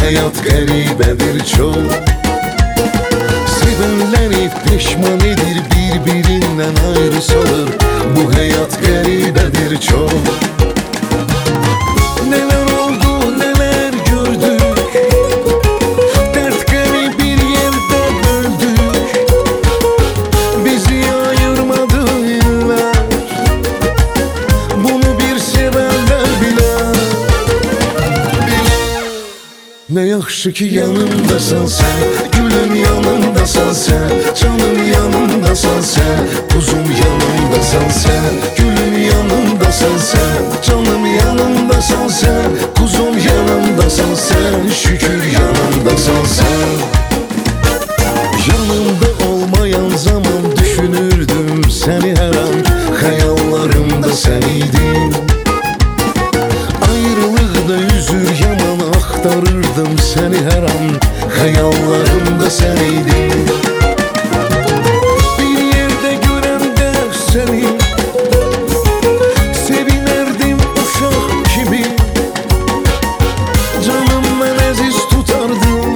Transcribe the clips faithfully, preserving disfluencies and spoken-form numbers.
hayat qəribədir çox. Sevənləri peşman edir, bir-birindən ayrı salır. Bu həyat qəribədir çox. Nələr oldu, nələr gördük, dərd qəmi bir yerdə böldük. Bizi ayırmadı illər, bunu bir sevənlər bilər. Ne yaxşı ki yanımdasan sen, gülüm yanımdasan sen, canım yanımdasan sen, kuzum yanımdasan sen, gülüm yanımdasan sen, canım yanımdasan sen, kuzum yanımdasan sen, şükür yanımdasan sen. Yanımda olmayan zaman düşünürdüm seni her an, hayallarımda sen idin. Ayrılıqda üzür yaman axtarırdım seni her an, hayallarımda sen idin. Bir yerde görəndə seni sevinərdim uşaq kimi. Canım mən əziz tutardım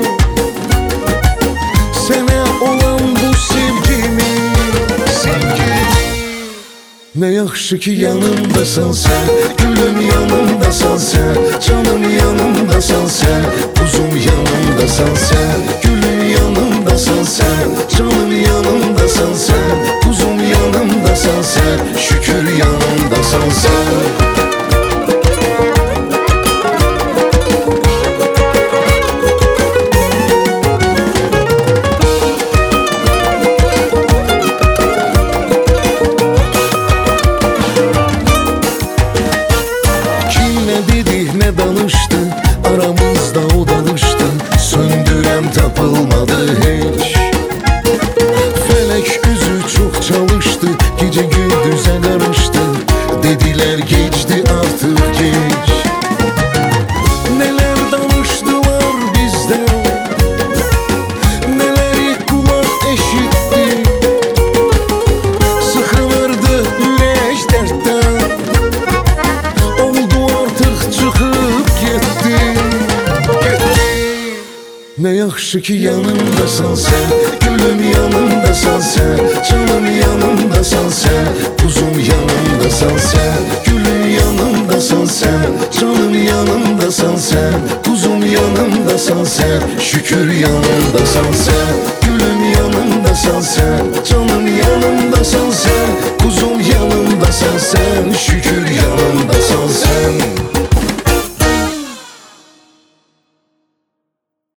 sənə olan bu sevgimi, sevgimi. Ne yaxşı ki yanımdasan sen, gülüm yanımdasan sen, canım yanımdasan sen, kuzum yanımdasan sen, gülüm yanımdasan sen, canım yanımdasan sen, kuzum yanımdasan sen, şükür yanımdasan sen. Ne danıştı, aramızda o danıştı, söndürem tapılmadı hiç. Felek üzü çok çalıştı, gece gündüze karıştı, dediler geçti artık geç. Neler danıştılar bizden, neleri kulak eşitti, sıkılırdı yürek dertten, oldu artık çıkıp gitti, gitti. Ne yaxşı ki yanımdasan sen, gülüm yanımdasan sen, canım yanımdasan sen, kuzum yanımdasan sen, gülüm yanımdasan sen, canım yanımdasan sen, kuzum yanımdasan sen, şükür yanımdasan sen.